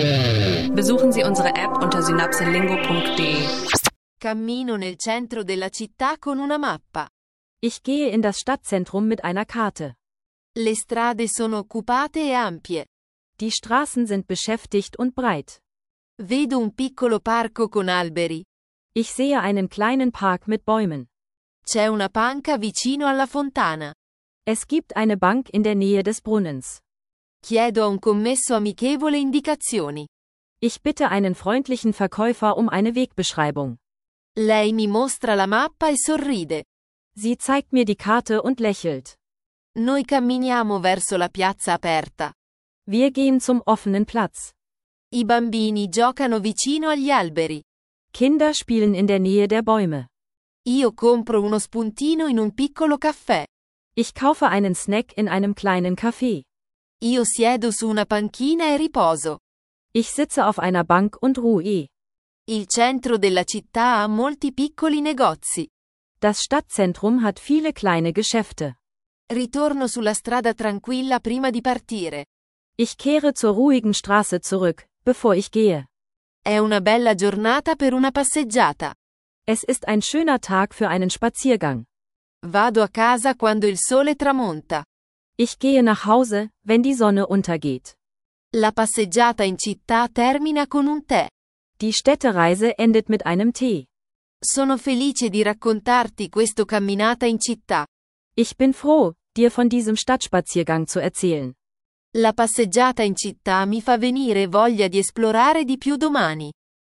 Besuchen Sie unsere App unter synapselingo.de. Cammino nel centro della città con una mappa. Ich gehe in das Stadtzentrum mit einer Karte. Le strade sono occupate e ampie. Die Straßen sind beschäftigt und breit. Vedo un piccolo parco con alberi. Ich sehe einen kleinen Park mit Bäumen. C'è una panca vicino alla fontana. Es gibt eine Bank in der Nähe des Brunnens. Chiedo a un commesso amichevole indicazioni. Ich bitte einen freundlichen Verkäufer um eine Wegbeschreibung. Lei mi mostra la mappa e sorride. Sie zeigt mir die Karte und lächelt. Noi camminiamo verso la piazza aperta. Wir gehen zum offenen Platz. I bambini giocano vicino agli alberi. Kinder spielen in der Nähe der Bäume. Io compro uno spuntino in un piccolo caffè. Ich kaufe einen Snack in einem kleinen Café. Io siedo su una panchina e riposo. Ich sitze auf einer Bank und ruhe. Il centro della città ha molti piccoli negozi. Das Stadtzentrum hat viele kleine Geschäfte. Ritorno sulla strada tranquilla prima di partire. Ich kehre zur ruhigen Straße zurück, bevor ich gehe. È una bella giornata per una passeggiata. Es ist ein schöner Tag für einen Spaziergang. Vado a casa quando il sole tramonta. Ich gehe nach Hause, wenn die Sonne untergeht. La passeggiata in città termina con un tè. Die Städtereise endet mit einem Tee. Sono felice di raccontarti questa camminata in città. Ich bin froh, dir von diesem Stadtspaziergang zu erzählen. La passeggiata in città mi fa venire voglia di esplorare di più domani.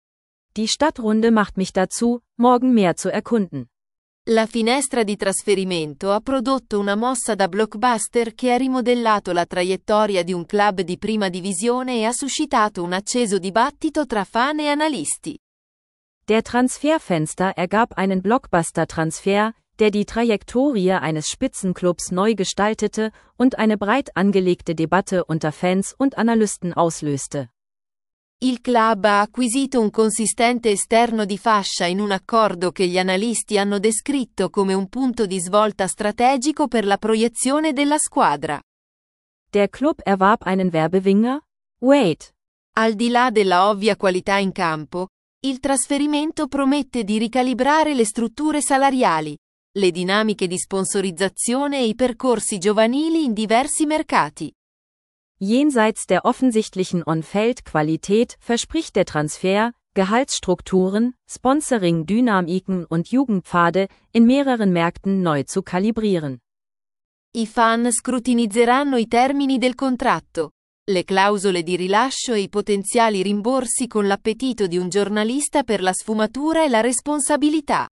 Die Stadtrunde macht mich dazu, morgen mehr zu erkunden. La finestra di trasferimento ha prodotto una mossa da blockbuster che ha rimodellato la traiettoria di un club di prima divisione e ha suscitato un acceso dibattito tra fan e analisti. Der Transferfenster ergab einen Blockbuster-Transfer, der die Trajektorie eines Spitzenclubs neu gestaltete und eine breit angelegte Debatte unter Fans und Analysten auslöste. Il club ha acquisito un consistente esterno di fascia in un accordo che gli analisti hanno descritto come un punto di svolta strategico per la proiezione della squadra. Der Club erwarb einen Werbewinger? Wait. Al di là della ovvia qualità in campo, il trasferimento promette di ricalibrare le strutture salariali, le dinamiche di sponsorizzazione e i percorsi giovanili in diversi mercati. Jenseits der offensichtlichen On-Feld-Qualität verspricht der Transfer, Gehaltsstrukturen, Sponsoring-Dynamiken und Jugendpfade in mehreren Märkten neu zu kalibrieren. I fan scrutinizzeranno i termini del contratto, le clausole di rilascio e i potenziali rimborsi con l'appetito di un giornalista per la sfumatura e la responsabilità.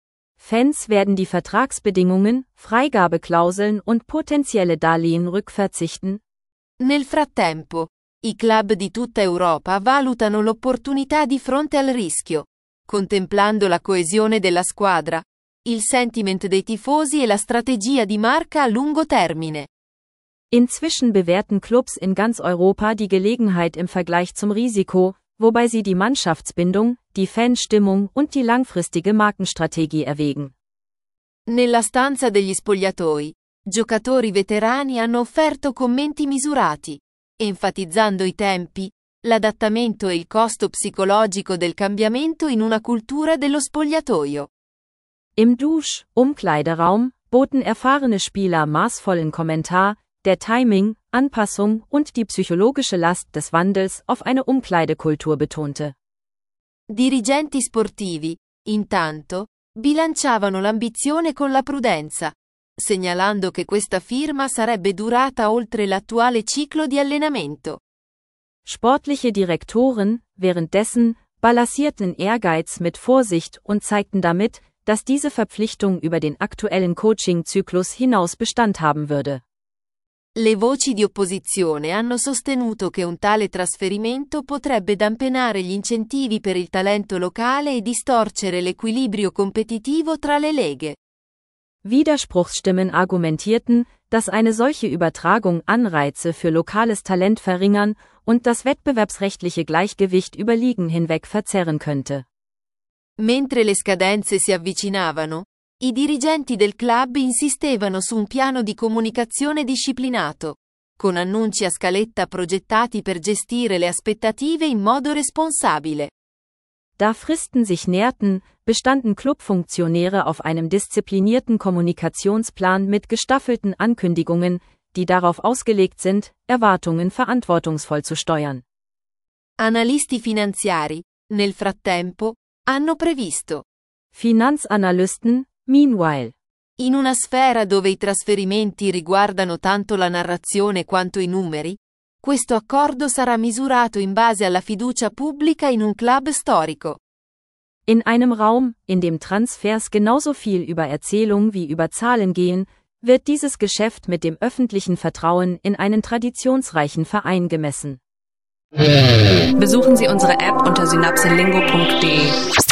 Fans werden die Vertragsbedingungen, Freigabeklauseln und potenzielle Darlehen rückverzichten. Nel frattempo, i club di tutta Europa valutano l'opportunità di fronte al rischio, contemplando la coesione della squadra, il sentiment dei tifosi e la strategia di marca a lungo termine. Inzwischen bewerten Clubs in ganz Europa die Gelegenheit im Vergleich zum Risiko, wobei sie die Mannschaftsbindung, die Fanstimmung und die langfristige Markenstrategie erwägen. Nella stanza degli spogliatoi, giocatori veterani hanno offerto commenti misurati, enfatizzando i tempi, l'adattamento e il costo psicologico del cambiamento in una cultura dello spogliatoio. Im Umkleideraum boten erfahrene Spieler maßvollen Kommentar, der Timing, Anpassung und die psychologische Last des Wandels auf eine Umkleidekultur betonte. Dirigenti sportivi, intanto, bilanciavano l'ambizione con la prudenza, segnalando che questa firma sarebbe durata oltre l'attuale ciclo di allenamento. Sportliche Direktoren, währenddessen, balancierten Ehrgeiz mit Vorsicht und zeigten damit, dass diese Verpflichtung über den aktuellen Coaching-Zyklus hinaus Bestand haben würde. Le voci di opposizione hanno sostenuto che un tale trasferimento potrebbe dampenare gli incentivi per il talento locale e distorcere l'equilibrio competitivo tra le leghe. Widerspruchsstimmen argumentierten, dass eine solche Übertragung Anreize für lokales Talent verringern und das wettbewerbsrechtliche Gleichgewicht über Ligen hinweg verzerren könnte. Mentre le scadenze si avvicinavano, i dirigenti del club insistevano su un piano di comunicazione disciplinato, con annunci a scaletta progettati per gestire le aspettative in modo responsabile. Da Fristen sich näherten, bestanden Clubfunktionäre auf einem disziplinierten Kommunikationsplan mit gestaffelten Ankündigungen, die darauf ausgelegt sind, Erwartungen verantwortungsvoll zu steuern. Analisti finanziari, nel frattempo, hanno previsto. Finanzanalysten, meanwhile. In una sfera dove i trasferimenti riguardano tanto la narrazione quanto i numeri, questo accordo sarà misurato in base alla fiducia pubblica in un club storico. In einem Raum, in dem Transfers genauso viel über Erzählung wie über Zahlen gehen, wird dieses Geschäft mit dem öffentlichen Vertrauen in einen traditionsreichen Verein gemessen. Besuchen Sie unsere App unter synapselingo.de.